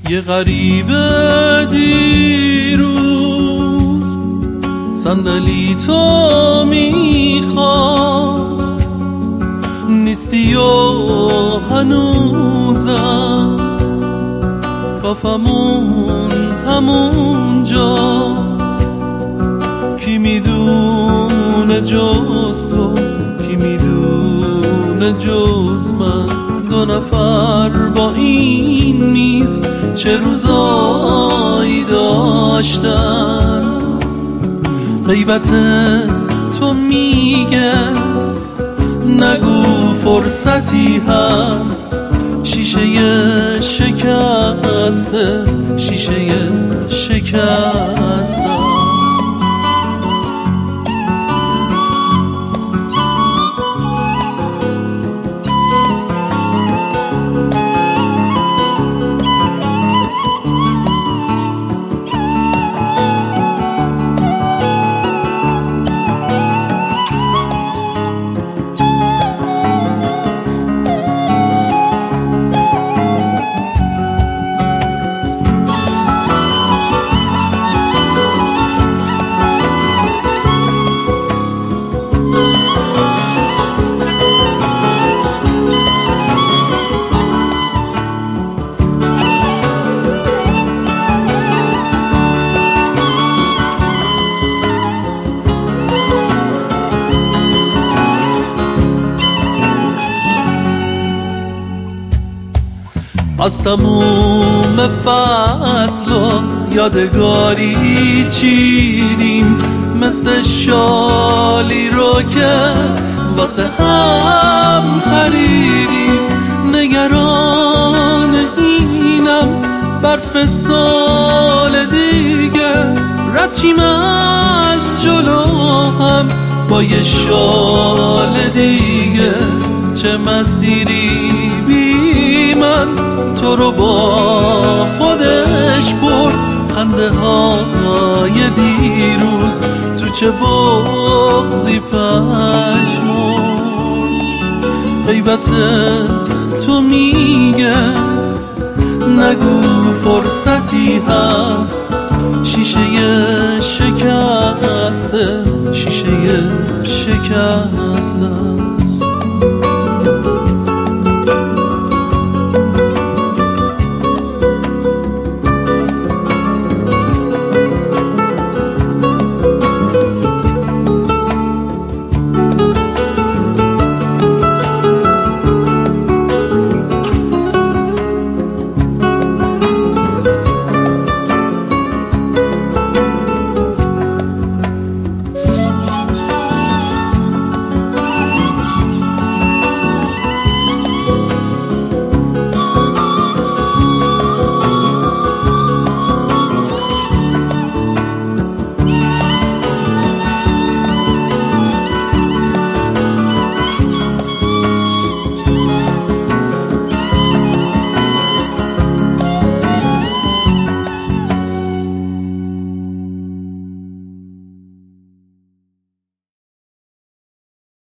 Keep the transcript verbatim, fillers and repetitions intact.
یه غریبه دیروز صندلی تو میخواست، نیستی و هنوزم کافمون همون جاست. کی میدونه جز تو، کی میدونه جز من، دو نفر با این میز چه روزایی داشتن. غیبت تو میگه نگو فرصتی هست، شیشه شکسته، شیشه شکسته است. از تموم فصل و یادگاری چیدیم، مثل شالی رو که واسه هم خریدیم. نگران اینم برف سال دیگه رد شیم از جلو هم با یه شال دیگه. چه مسیری بی من تو رو با خودش برد، خنده های دیروز تو چه بغضی پشمون. غیبت تو میگه نگو فرصتی هست، شیشه شکسته، شیشه شکسته.